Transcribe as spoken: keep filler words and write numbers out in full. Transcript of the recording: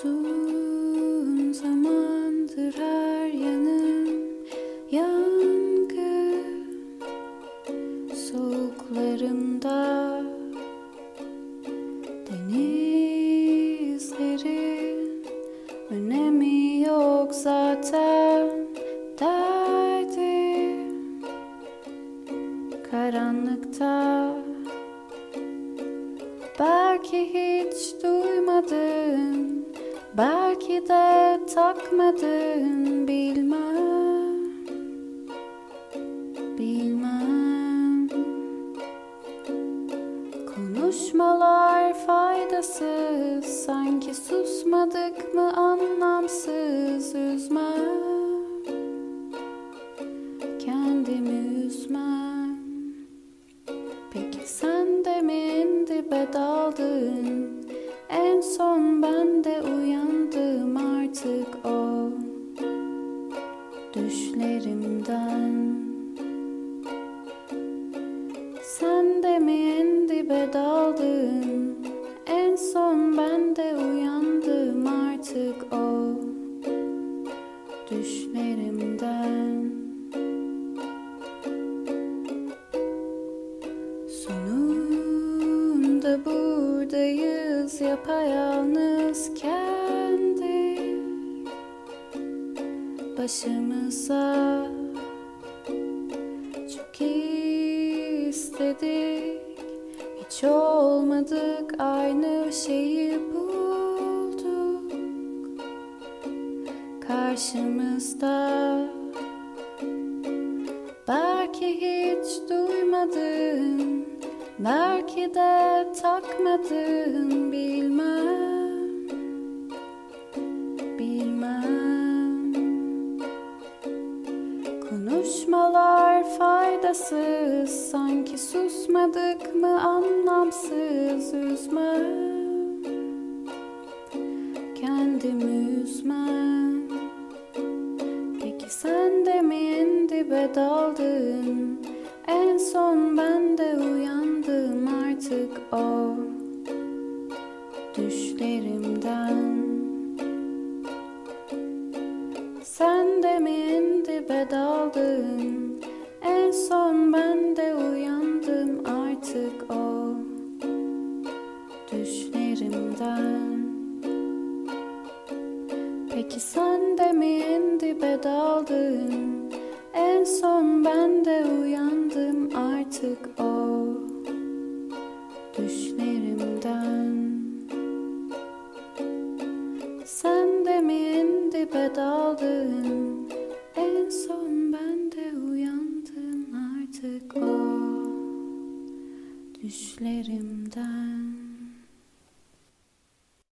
Uzun zamandır her yanım yangın, soğuklarımda denizlerin önemi yok zaten. Derdim karanlıkta, belki hiç duymadın, belki de takmadın, bilmem, bilmem. Konuşmalar faydasız, sanki susmadık mı anlamsız. Üzmem, kendimi üzmem. Peki sen de mi en dibe daldın? En son ben de uyandım artık o düşlerimden. Sen de mi en dibe daldın? En son ben de uyandım artık o düşlerimden. Sonunda buradayız, yapayalnız kendi başımıza. Çok istedik, hiç olmadık, aynı şeyi bulduk karşımızda. Belki hiç duymadın, belki de takmadın, bilmem, bilmem. Konuşmalar faydasız, sanki susmadık mı anlamsız. Üzmem, kendimi üzmem. Peki sen de mi en dibe daldın? En son ben de uyandım artık o düşlerimden. Sen de mi en dibe daldın? En son ben de uyandım artık o düşlerimden. Peki sen de mi en dibe daldın? En son ben de uyandım artık o düşlerimden. Sen de mi en dibe daldın? En son ben de uyandım artık o düşlerimden.